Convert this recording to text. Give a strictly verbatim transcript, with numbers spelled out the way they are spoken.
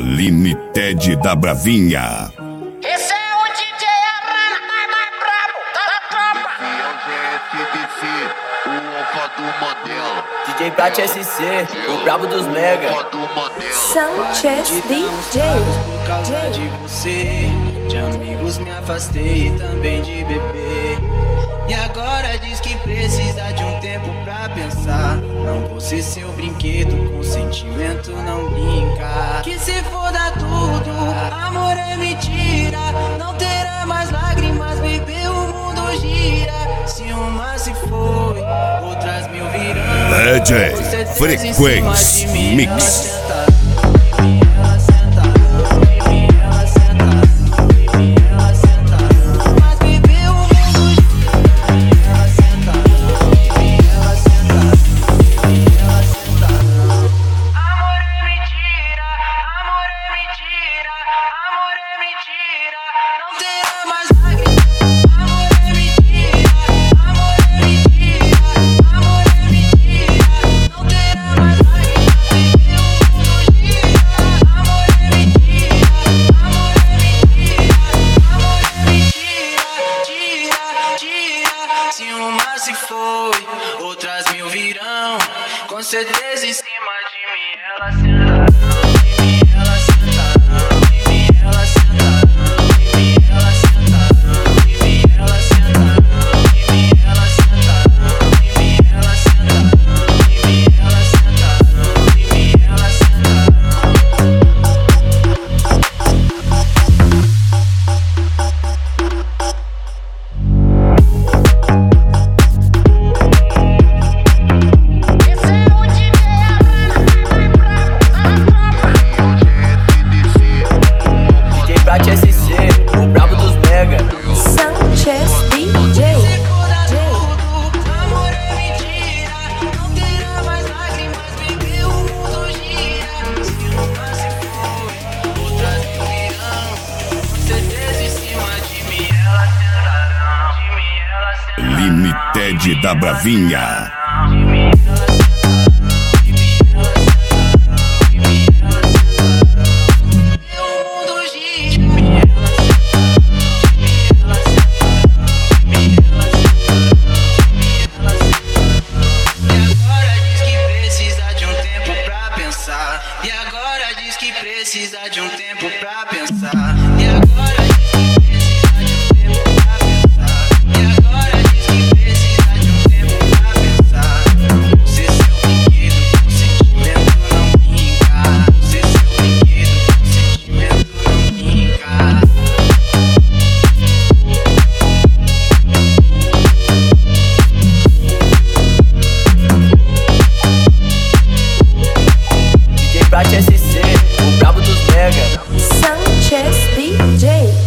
Limited da Bravinha. Esse é o D J Arana, mais mais brabo da tropa. O Alfa do Mandela. D J Prat S C, o brabo dos mega. Sanchez D J. Por causa de você, de amigos me afastei e também de bebê. E agora diz que precisa de um tempo pra pensar. Não vou ser seu brinquedo, com sentimento não brinca. Que se foda tudo, amor é mentira. Não terá mais lágrimas, bebê, o mundo gira. Se uma se foi, outras mil virão. D J Frequência Mix. Outras mil virão, com certeza em cima de mim ela senta. Ela senta, ela senta, ela senta, ela senta, ela senta, ela senta, ela senta, ela S C, o brabo dos mega. Sanchez D J. amor é mentira, não terá mais lágrimas, bebê, o mundo gira. Se uma se foi, outras mil virão, com certeza em cima de mim elas sentarão. De mim elas sentarão. Limited da Bravinha. E agora diz que precisa de um tempo pra pensar. E agora diz que precisa de um tempo pra pensar. E agora diz que precisa de um tempo pra pensar. Não ser seu brinquedo, com sentimento não brinca. Não ser seu brinquedo, com sentimento não brinca. D J Prat S C, o brabo dos mega.